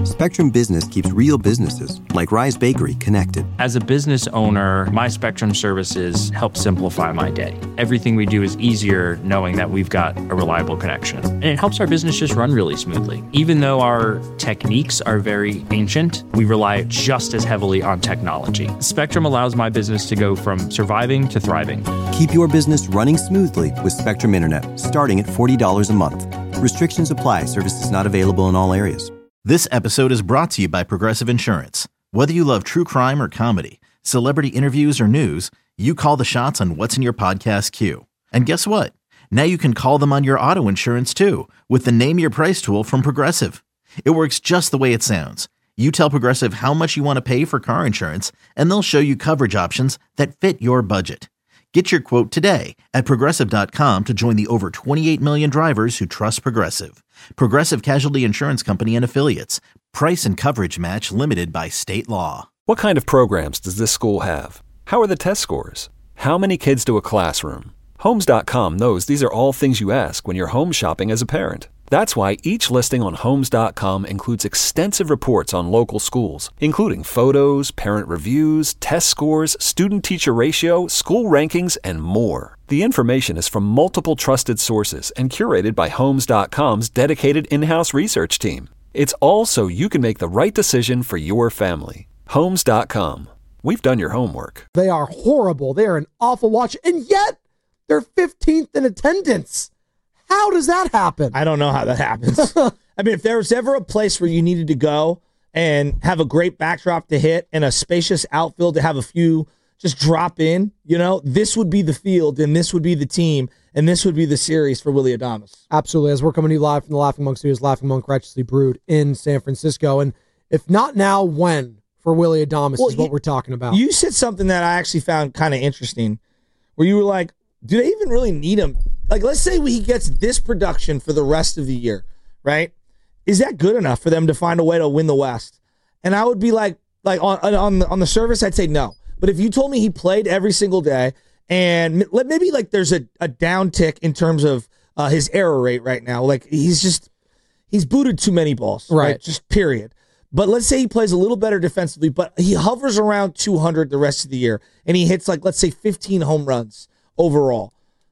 Spectrum Business keeps real businesses, like Rise Bakery, connected. As a business owner, my Spectrum services help simplify my day. Everything we do is easier knowing that we've got a reliable connection. And it helps our business just run really smoothly. Even though our techniques are very ancient, we rely just as heavily on technology. Spectrum allows my business to go from surviving to thriving. Keep your business running smoothly with Spectrum Internet, starting at $40 a month. Restrictions apply. Services not available in all areas. This episode is brought to you by Progressive Insurance. Whether you love true crime or comedy, celebrity interviews or news, you call the shots on what's in your podcast queue. And guess what? Now you can call them on your auto insurance too with the Name Your Price tool from Progressive. It works just the way it sounds. You tell Progressive how much you want to pay for car insurance, and they'll show you coverage options that fit your budget. Get your quote today at Progressive.com to join the over 28 million drivers who trust Progressive. Progressive Casualty Insurance Company and Affiliates. Price and coverage match limited by state law. What kind of programs does this school have? How are the test scores? How many kids to a classroom? Homes.com knows these are all things you ask when you're home shopping as a parent. That's why each listing on Homes.com includes extensive reports on local schools, including photos, parent reviews, test scores, student-teacher ratio, school rankings, and more. The information is from multiple trusted sources and curated by Homes.com's dedicated in-house research team. It's all so you can make the right decision for your family. Homes.com. We've done your homework. They are horrible. They are an awful watch, and yet they're 15th in attendance. How does that happen? I don't know how that happens. I mean, if there was ever a place where you needed to go and have a great backdrop to hit and a spacious outfield to have a few just drop in, this would be the field and this would be the team and this would be the series for Willy Adames. Absolutely. As we're coming to you live from the Laughing Monk Studios, Laughing Monk Righteously Brewed in San Francisco. And if not now, when for Willy Adames is what we're talking about. You said something that I actually found kind of interesting where you were like, do they even really need him? Like, let's say he gets this production for the rest of the year, right? Is that good enough for them to find a way to win the West? And I would be like on the surface, I'd say no. But if you told me he played every single day and maybe like there's a downtick in terms of his error rate right now, like he's booted too many balls, right? Just period. But let's say he plays a little better defensively, but he hovers around 200 the rest of the year and he hits like, let's say 15 home runs overall.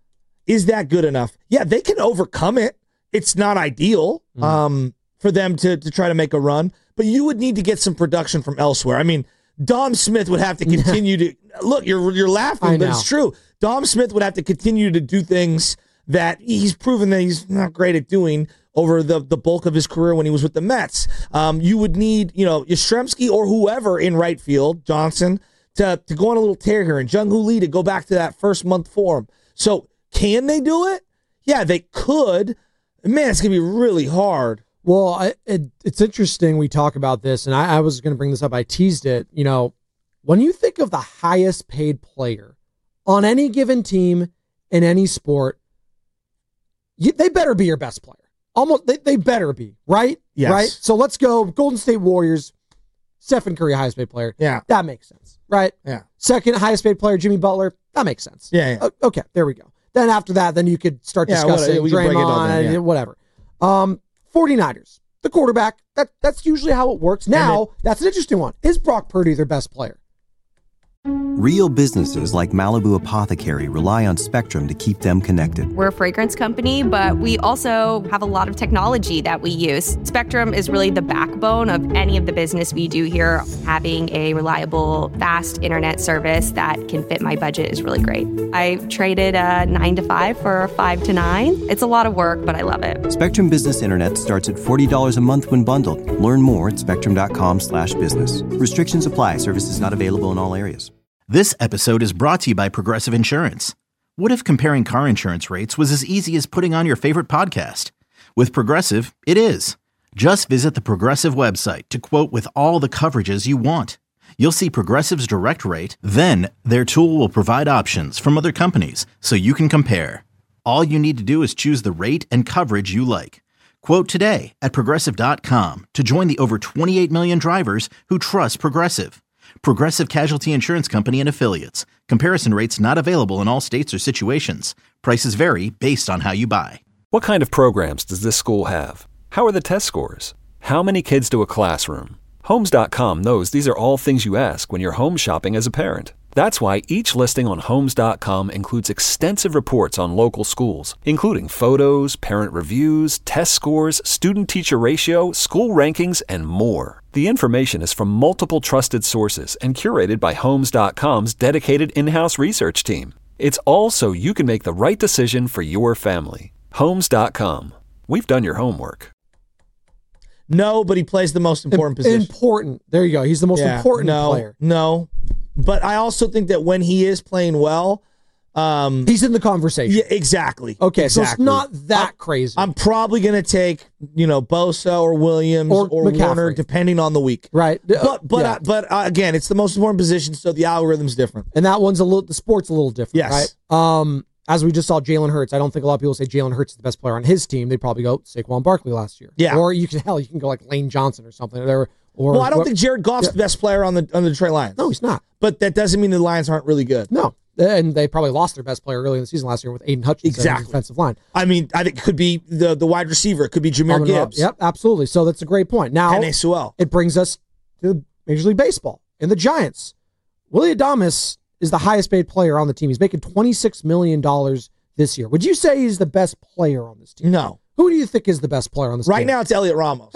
Is that good enough? Yeah, they can overcome it. It's not ideal for them to try to make a run, but you would need to get some production from elsewhere. I mean, Dom Smith would have to continue to look. You're laughing, but it's true. Dom Smith would have to continue to do things that he's proven that he's not great at doing over the bulk of his career when he was with the Mets. You would need Yastrzemski or whoever in right field, Johnson, to go on a little tear here, and Jung Hoo Lee to go back to that first month form. So. Can they do it? Yeah, they could. Man, it's going to be really hard. Well, it's interesting we talk about this, and I was going to bring this up. I teased it. When you think of the highest paid player on any given team in any sport, they better be your best player. Almost, they better be, right? Yes. Right? So let's go Golden State Warriors, Stephen Curry, highest paid player. Yeah. That makes sense, right? Yeah. Second highest paid player, Jimmy Butler. That makes sense. Yeah. Okay, there we go. Then after that, then you could start discussing Draymond, whatever. 49ers, the quarterback, that's usually how it works. Now, that's an interesting one. Is Brock Purdy their best player? Real businesses like Malibu Apothecary rely on Spectrum to keep them connected. We're a fragrance company, but we also have a lot of technology that we use. Spectrum is really the backbone of any of the business we do here. Having a reliable, fast internet service that can fit my budget is really great. I traded a 9 to 5 for a 5 to 9. It's a lot of work, but I love it. Spectrum Business Internet starts at $40 a month when bundled. Learn more at spectrum.com/business. Restrictions apply. Services not available in all areas. This episode is brought to you by Progressive Insurance. What if comparing car insurance rates was as easy as putting on your favorite podcast? With Progressive, it is. Just visit the Progressive website to quote with all the coverages you want. You'll see Progressive's direct rate, then their tool will provide options from other companies so you can compare. All you need to do is choose the rate and coverage you like. Quote today at Progressive.com to join the over 28 million drivers who trust Progressive. Progressive Casualty Insurance Company and Affiliates. Comparison rates not available in all states or situations. Prices vary based on how you buy. What kind of programs does this school have? How are the test scores? How many kids to a classroom? Homes.com knows these are all things you ask when you're home shopping as a parent. That's why each listing on Homes.com includes extensive reports on local schools, including photos, parent reviews, test scores, student-teacher ratio, school rankings, and more. The information is from multiple trusted sources and curated by Homes.com's dedicated in-house research team. It's all so you can make the right decision for your family. Homes.com. We've done your homework. No, but he plays the most important position. Important. There you go. He's the most important player. No. But I also think that when he is playing well, he's in the conversation. Yeah, exactly. Okay, exactly. so it's not that crazy. I'm probably going to take, Bosa or Williams or Warner, depending on the week. Right. But again, it's the most important position, so the algorithm's different. And that one's the sport's a little different, yes. Right? As we just saw, Jalen Hurts. I don't think a lot of people say Jalen Hurts is the best player on his team. They'd probably go Saquon Barkley last year. Yeah. Or you can go like Lane Johnson or something. Well, I don't think Jared Goff's the best player on the Detroit Lions. No, he's not. But that doesn't mean the Lions aren't really good. No. And they probably lost their best player early in the season last year with Aiden Hutchinson on the defensive line. I mean, I think it could be the wide receiver. It could be Jahmyr Gibbs. Yep, absolutely. So that's a great point. Now, it brings us to Major League Baseball and the Giants. Willy Adames is the highest paid player on the team. He's making $26 million this year. Would you say he's the best player on this team? No. Who do you think is the best player on this team? Right now, it's Elliot Ramos.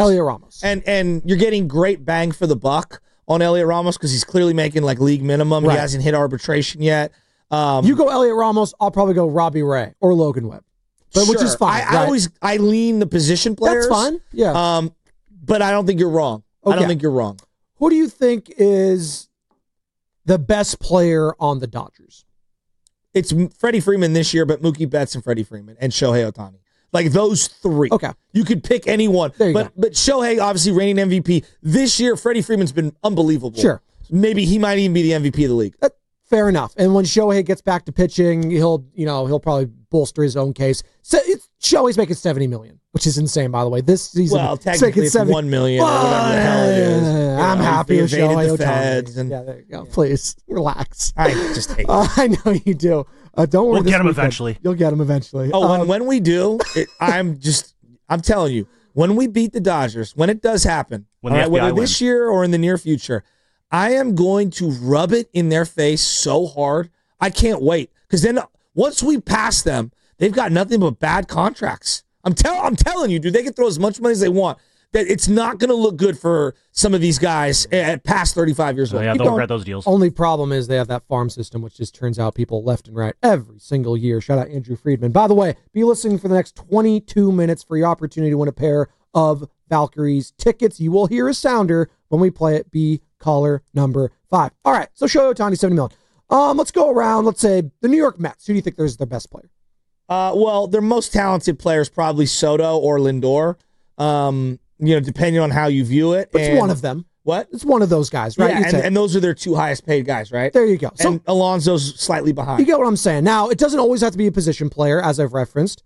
And you're getting great bang for the buck on Elliot Ramos because he's clearly making like league minimum. Right. He hasn't hit arbitration yet. You go Elliot Ramos, I'll probably go Robbie Ray or Logan Webb, which is fine. I lean the position players. That's fine. Yeah. But I don't think you're wrong. Okay. I don't think you're wrong. Who do you think is the best player on the Dodgers? It's Freddie Freeman this year, but Mookie Betts and Freddie Freeman and Shohei Ohtani. Like those three. Okay. You could pick anyone. But Shohei, obviously reigning MVP. This year, Freddie Freeman's been unbelievable. Sure. Maybe he might even be the MVP of the league. Fair enough. And when Shohei gets back to pitching, he'll probably bolster his own case. So Shohei's making $70 million, which is insane, by the way. This season, well, technically it's $1 million or whatever the hell it is. I'm happy with Shohei Ohtani. Yeah, there you go. Please relax. I just hate I know you do. Don't worry. We'll get him eventually. You'll get him eventually. Oh, when we do, I'm telling you, when we beat the Dodgers, when it does happen, whether this year or in the near future, I am going to rub it in their face so hard. I can't wait. Because then once we pass them, they've got nothing but bad contracts. I'm telling you, dude, they can throw as much money as they want. That it's not going to look good for some of these guys at past 35 years old. Yeah, they'll regret those deals. Only problem is they have that farm system, which just turns out people left and right every single year. Shout out Andrew Friedman. By the way, be listening for the next 22 minutes for your opportunity to win a pair of Valkyries tickets. You will hear a sounder when we play it. Be caller number 5. All right, so Shohei Ohtani, $70 million. Let's go around. Let's say the New York Mets. Who do you think is their best player? Well, their most talented player is probably Soto or Lindor. Depending on how you view it. It's one of them. What? It's one of those guys, right? Yeah, and those are their two highest paid guys, right? There you go. So, and Alonso's slightly behind. You get what I'm saying. Now, it doesn't always have to be a position player, as I've referenced.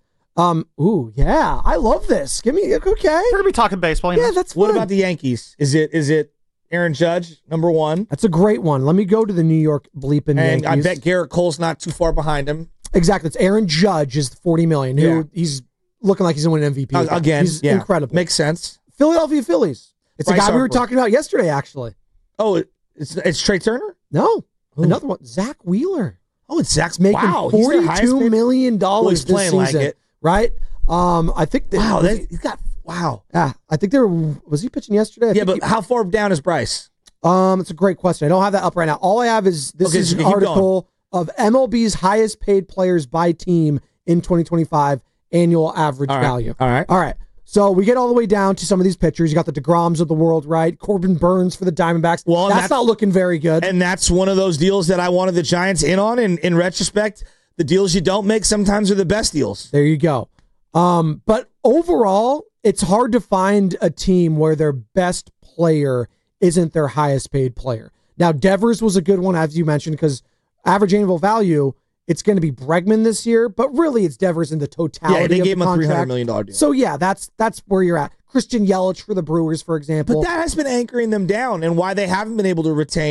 Yeah, I love this. Give me, okay. We're going to be talking baseball. Yeah, that's fun. What about the Yankees? Is it Aaron Judge, number 1? That's a great one. Let me go to the New York bleeping Yankees. And I bet Garrett Cole's not too far behind him. Exactly. It's Aaron Judge is $40 million, who he's looking like he's going to win an MVP. Again, he's incredible. Makes sense. Philadelphia Phillies. It's a guy we were talking about yesterday, actually. Oh, it's Trey Turner? No. Ooh. Another one. Zach Wheeler. Oh, it's Zach's making $42 million this season. Like it. Right? I think that Yeah. I think was he pitching yesterday? But how far down is Bryce? It's a great question. I don't have that up right now. All I have is this is an article of MLB's highest paid players by team in 2025 annual average value. All right. So we get all the way down to some of these pitchers. You got the DeGroms of the world, right? Corbin Burns for the Diamondbacks. Well, that's not looking very good. And that's one of those deals that I wanted the Giants in on. And in retrospect, the deals you don't make sometimes are the best deals. There you go. But overall, it's hard to find a team where their best player isn't their highest paid player. Now, Devers was a good one, as you mentioned, because average annual value, it's going to be Bregman this year, but really it's Devers in the totality of the contract. Yeah, they gave him a $300 million deal. So yeah, that's where you're at. Christian Yelich for the Brewers, for example. But that has been anchoring them down and why they haven't been able to retain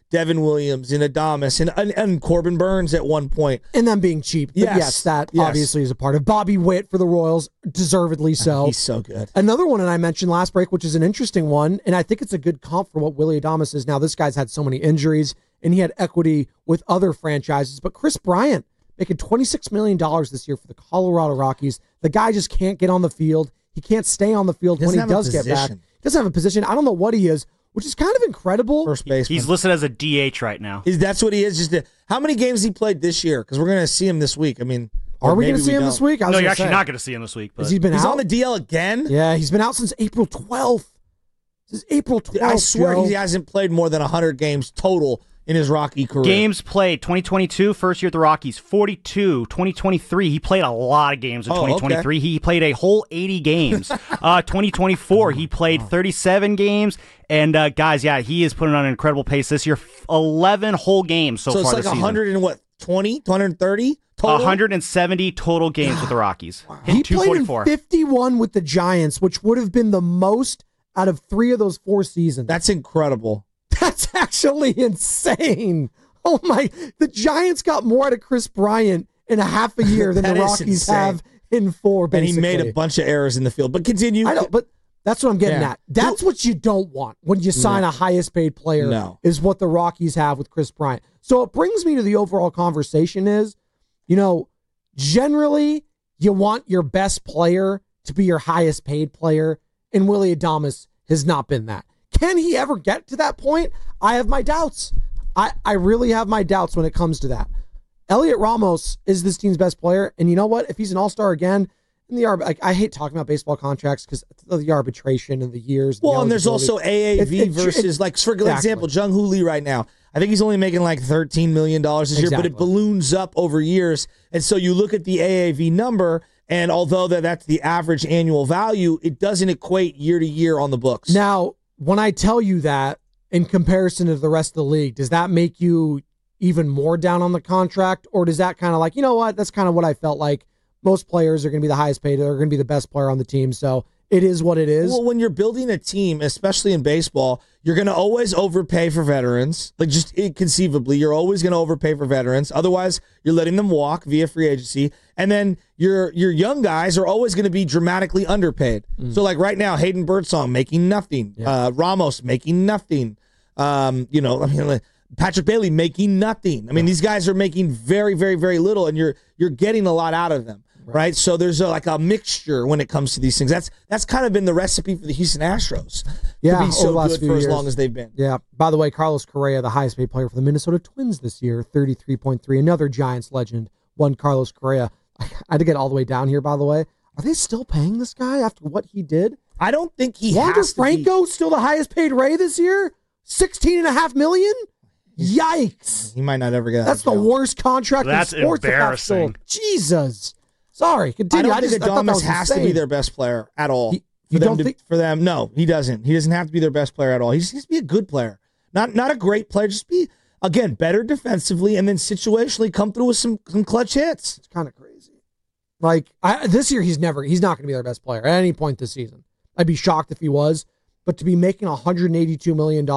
Devin Williams and Adames and Corbin Burns at one point. And them being cheap. But yes, that obviously is a part of Bobby Witt for the Royals, deservedly so. He's so good. Another one that I mentioned last break, which is an interesting one, and I think it's a good comp for what Willy Adames is now. This guy's had so many injuries, and he had equity with other franchises. But Chris Bryant making $26 million this year for the Colorado Rockies. The guy just can't get on the field. He can't stay on the field when he does get back. He doesn't have a position. I don't know what he is, which is kind of incredible. First baseman. He's listed as a DH right now. That's what he is. How many games he played this year? Because we're going to see him this week. I mean, are we going to see him this week? No, you're actually not going to see him this week. But has he been he's out? On the DL again? Yeah, he's been out since April 12th. This is April 12th. I swear Joe. he hasn't played more than 100 games total in his Rocky career. Games played, 2022, first year at the Rockies, 42. 2023, he played a lot of games in 2023. Okay. He played a whole 80 games. 2024, he played 37 games. And, guys, yeah, he is putting on an incredible pace this year. 11 whole games so far this season. So it's like 100 and what, 20, 230 total? 170 total games with the Rockies. Wow. He played in 51 with the Giants, which would have been the most out of 3 of those 4 seasons. That's incredible. That's actually insane. Oh my! The Giants got more out of Chris Bryant in a half a year than the Rockies have in 4. Basically. And he made a bunch of errors in the field. But continue. I know, but that's what I'm getting at. That's what you don't want when you sign a highest paid player. No. Is what the Rockies have with Chris Bryant. So it brings me to the overall conversation: is generally you want your best player to be your highest paid player, and Willy Adames has not been that. Can he ever get to that point? I have my doubts. I really have my doubts when it comes to that. Elliot Ramos is this team's best player, and you know what? If he's an all-star again, I hate talking about baseball contracts because of the arbitration and the years. Well, and there's also AAV versus, for example, Jung Hoo Lee right now. I think he's only making like $13 million this year, but it balloons up over years. And so you look at the AAV number, and although that's the average annual value, it doesn't equate year to year on the books. Now, when I tell you that in comparison to the rest of the league, does that make you even more down on the contract? Or does that kind of you know what? That's kind of what I felt like. Most players are going to be the highest paid. They're going to be the best player on the team. So it is what it is. Well, when you're building a team, especially in baseball, you're going to always overpay for veterans. Just inconceivably, you're always going to overpay for veterans. Otherwise, you're letting them walk via free agency. And then your young guys are always going to be dramatically underpaid. So right now, Hayden Birdsong making nothing. Yeah. Ramos making nothing. Patrick Bailey making nothing. These guys are making very, very, very little, and you're getting a lot out of them. Right. So there's a mixture when it comes to these things. That's kind of been the recipe for the Houston Astros. Yeah, to be so good for as long as they've been. Yeah. By the way, Carlos Correa, the highest paid player for the Minnesota Twins this year, 33.3. Another Giants legend, one Carlos Correa. I had to get all the way down here, by the way. Are they still paying this guy after what he did? I don't think he Wander has to Franco still the highest paid Ray this year? $16.5 million? Yikes. He might not ever get That's the worst contract in sports. That's embarrassing. Jesus. Sorry, continue. I don't think Adames has to be their best player at all. For them, no, he doesn't. He doesn't have to be their best player at all. He just needs to be a good player. Not a great player. Just be, again, better defensively and then situationally come through with some clutch hits. It's kind of crazy. This year, he's not going to be their best player at any point this season. I'd be shocked if he was. But to be making $182 million,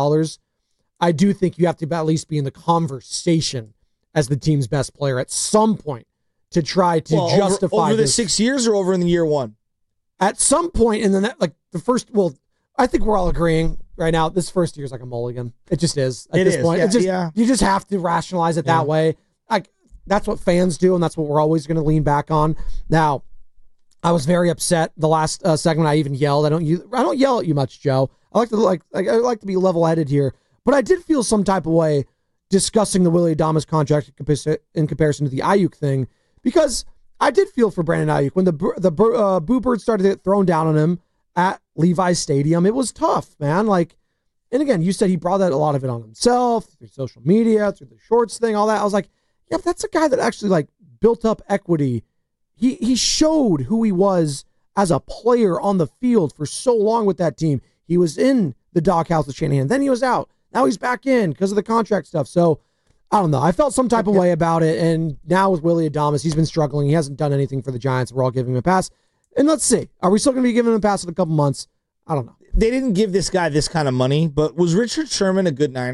I do think you have to at least be in the conversation as the team's best player at some point to try to justify over the 6 years or over in the year 1. At some point in the first. Well, I think we're all agreeing right now. This first year is like a mulligan. It just is at this point. You just have to rationalize it that way. That's what fans do, and that's what we're always going to lean back on. Now, I was very upset the last segment. I even yelled. I don't yell at you much, Joe. I like to be level-headed here, but I did feel some type of way discussing the Willy Adames contract in comparison to the Ayuk thing, because I did feel for Brandon Ayuk when the Boo Birds started to get thrown down on him at Levi's Stadium. It was tough, man. And again, you said he brought a lot of it on himself through social media, through the shorts thing, all that. I was like, yeah, but that's a guy that actually built up equity. He showed who he was as a player on the field for so long with that team. He was in the doghouse with Shanahan. Then he was out. Now he's back in because of the contract stuff. So, I don't know. I felt some type of way about it. And now with Willy Adames, he's been struggling. He hasn't done anything for the Giants. We're all giving him a pass. And let's see. Are we still going to be giving him a pass in a couple months? I don't know. They didn't give this guy this kind of money, but was Richard Sherman a good Niner?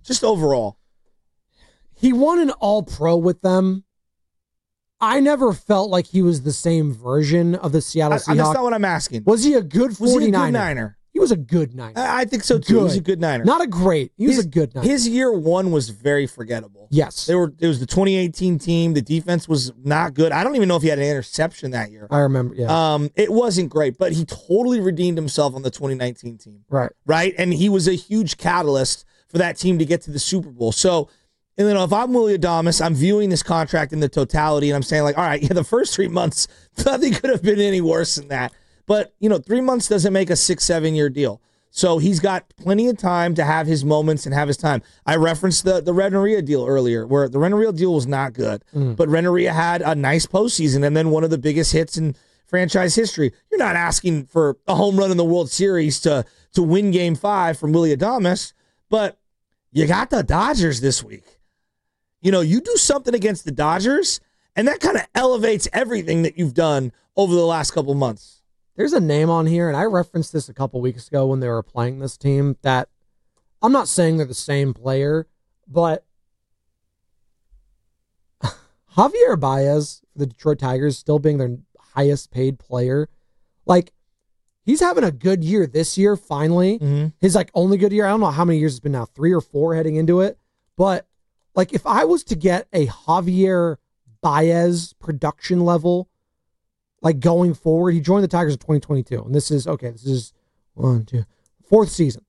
Just overall. He won an All-Pro with them. I never felt like he was the same version of the Seattle Seahawks. That's not what I'm asking. Was he a good 49er? Was he a good Niner? He was a good Niner. I think so too. He was a good Niner. Not a great. He was a good Niner. His year one was very forgettable. Yes. It was the 2018 team. The defense was not good. I don't even know if he had an interception that year. I remember, yeah. It wasn't great, but he totally redeemed himself on the 2019 team. Right. Right? And he was a huge catalyst for that team to get to the Super Bowl. So, and then if I'm Willie Adames, I'm viewing this contract in the totality, and I'm saying, like, all right, yeah, the first 3 months, nothing could have been any worse than that. But, 3 months doesn't make a 6-7 year deal. So he's got plenty of time to have his moments and have his time. I referenced the Renteria deal earlier, where the Renteria deal was not good, but Renteria had a nice postseason and then one of the biggest hits in franchise history. You're not asking for a home run in the World Series to win Game 5 from Willie Adames, but you got the Dodgers this week. You do something against the Dodgers, and that kind of elevates everything that you've done over the last couple months. There's a name on here, and I referenced this a couple weeks ago when they were playing this team, that I'm not saying they're the same player, but Javier Baez for the Detroit Tigers still being their highest paid player. Like, he's having a good year this year, finally. Mm-hmm. His only good year. I don't know how many years it's been now, 3 or 4 heading into it. But if I was to get a Javier Baez production level, going forward, he joined the Tigers in 2022. And this is 4th season.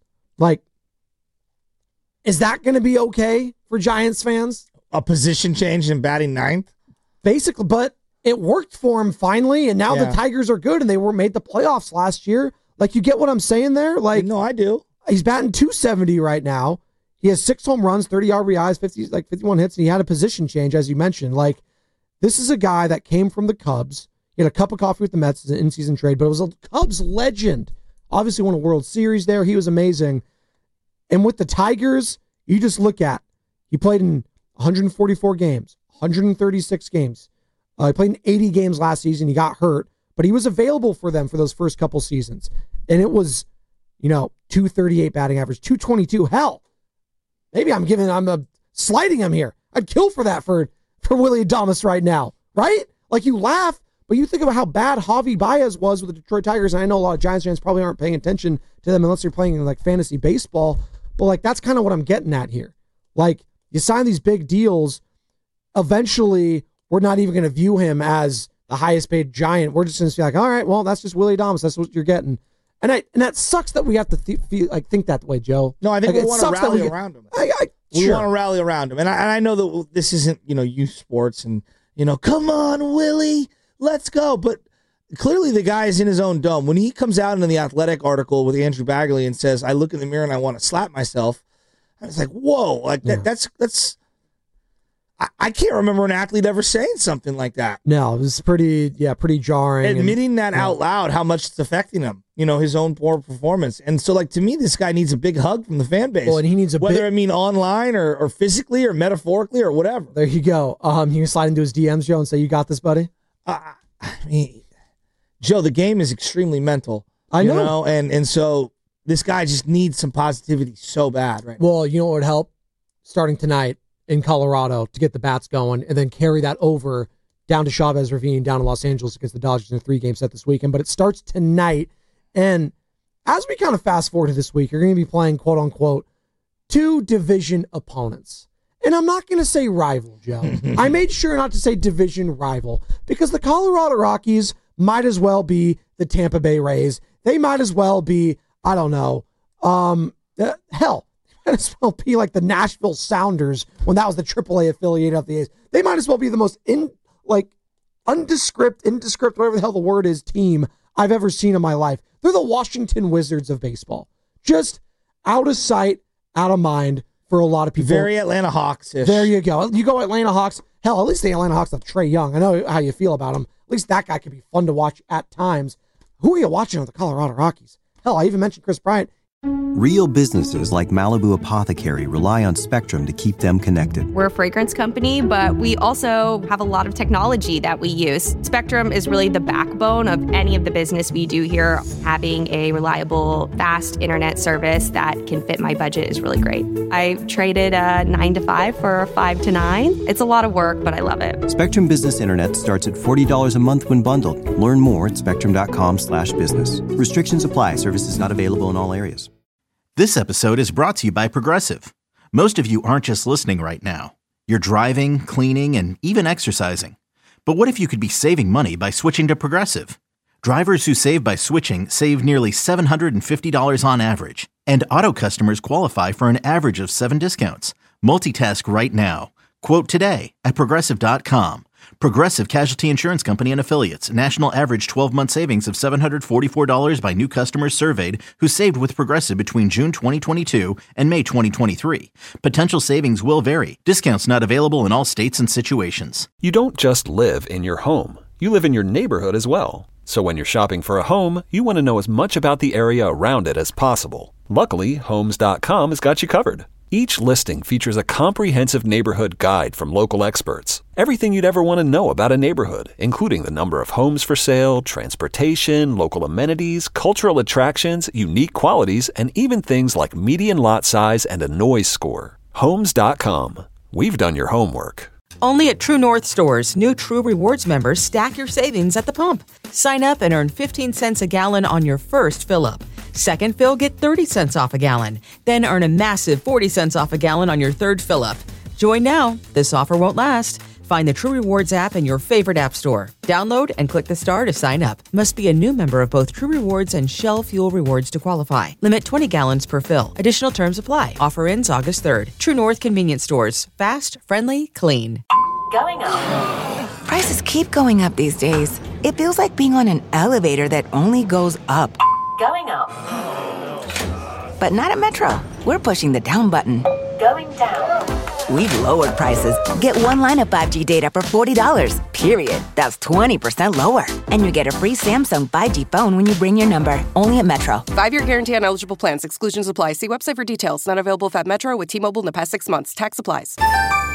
Is that going to be okay for Giants fans? A position change in batting 9th? Basically, but it worked for him finally, and now the Tigers are good, and they made the playoffs last year. You get what I'm saying there? No, I do. He's batting .270 right now. He has 6 home runs, 30 RBIs, 51 hits, and he had a position change, as you mentioned. This is a guy that came from the Cubs. He had a cup of coffee with the Mets as an in-season trade, but it was a Cubs legend. Obviously won a World Series there. He was amazing. And with the Tigers, you just look at, he played in 144 games, 136 games. He played in 80 games last season. He got hurt, but he was available for them for those first couple seasons. And it was, 238 batting average, 222. Hell, maybe I'm sliding him here. I'd kill for that for Willie Adames right now, right? You laugh, but you think about how bad Javi Baez was with the Detroit Tigers, and I know a lot of Giants fans probably aren't paying attention to them unless you're playing in fantasy baseball, but that's kind of what I'm getting at here. You sign these big deals, eventually we're not even going to view him as the highest paid Giant. We're just going to be all right, well, that's just Willie Adames. That's what you're getting. And that sucks that we have to think that way, Joe. No, I think we want to rally around him. We want to rally around him. And I know that this isn't, youth sports and, come on, Willie, let's go. But clearly the guy is in his own dome. When he comes out in the Athletic article with Andrew Bagley and says, I look in the mirror and I want to slap myself, I was like, whoa, that's I can't remember an athlete ever saying something like that. No, it was pretty jarring. Admitting that out loud, how much it's affecting him, his own poor performance. And so, to me, this guy needs a big hug from the fan base. Well, and he needs whether online or physically or metaphorically or whatever. There you go. You can slide into his DMs, Joe, and say, you got this, buddy? Joe, the game is extremely mental. I know. And so this guy just needs some positivity so bad right now. Well, you know what would help? Starting tonight in Colorado to get the bats going, and then carry that over down to Chavez Ravine, down in Los Angeles against the Dodgers in a 3-game set this weekend. But it starts tonight, and as we kind of fast forward to this week, you're going to be playing, quote-unquote, 2 division opponents. And I'm not going to say rival, Joe. I made sure not to say division rival, because the Colorado Rockies might as well be the Tampa Bay Rays. They might as well be, I don't know, hell, might as well be like the Nashville Sounders when that was the AAA affiliate of the A's. They might as well be the most indescript, whatever the hell the word is, team I've ever seen in my life. They're the Washington Wizards of baseball. Just out of sight, out of mind for a lot of people. Very Atlanta Hawks-ish. There you go. You go Atlanta Hawks. Hell, at least the Atlanta Hawks have Trae Young. I know how you feel about him. At least that guy could be fun to watch at times. Who are you watching on the Colorado Rockies? Hell, I even mentioned Chris Bryant. Real businesses like Malibu Apothecary rely on Spectrum to keep them connected. We're a fragrance company, but we also have a lot of technology that we use. Spectrum is really the backbone of any of the business we do here. Having a reliable, fast internet service that can fit my budget is really great. I traded a 9 to 5 for a 5 to 9. It's a lot of work, but I love it. Spectrum Business Internet starts at $40 a month when bundled. Learn more at spectrum.com/business. Restrictions apply. Services not available in all areas. This episode is brought to you by Progressive. Most of you aren't just listening right now. You're driving, cleaning, and even exercising. But what if you could be saving money by switching to Progressive? Drivers who save by switching save nearly $750 on average. And auto customers qualify for an average of 7 discounts. Multitask right now. Quote today at Progressive.com. Progressive Casualty Insurance Company and Affiliates. National average 12-month savings of $744 by new customers surveyed who saved with Progressive between June 2022 and May 2023. Potential savings will vary. Discounts not available in all states and situations. You don't just live in your home. You live in your neighborhood as well. So when you're shopping for a home, you want to know as much about the area around it as possible. Luckily, Homes.com has got you covered. Each listing features a comprehensive neighborhood guide from local experts. Everything you'd ever want to know about a neighborhood, including the number of homes for sale, transportation, local amenities, cultural attractions, unique qualities, and even things like median lot size and a noise score. Homes.com. We've done your homework. Only at True North stores, new True Rewards members stack your savings at the pump. Sign up and earn 15 cents a gallon on your first fill-up. Second fill, get 30 cents off a gallon. Then earn a massive 40 cents off a gallon on your third fill-up. Join now. This offer won't last. Find the True Rewards app in your favorite app store. Download and click the star to sign up. Must be a new member of both True Rewards and Shell Fuel Rewards to qualify. Limit 20 gallons per fill. Additional terms apply. Offer ends August 3rd. True North Convenience Stores. Fast, friendly, clean. Going up. Prices keep going up these days. It feels like being on an elevator that only goes up. Going up. But not at Metro. We're pushing the down button. Going down. We've lowered prices. Get one line of 5G data for $40, period. That's 20% lower. And you get a free Samsung 5G phone when you bring your number. Only at Metro. 5-year guarantee on eligible plans. Exclusions apply. See website for details. Not available at Metro with T-Mobile in the past 6 months. Tax applies.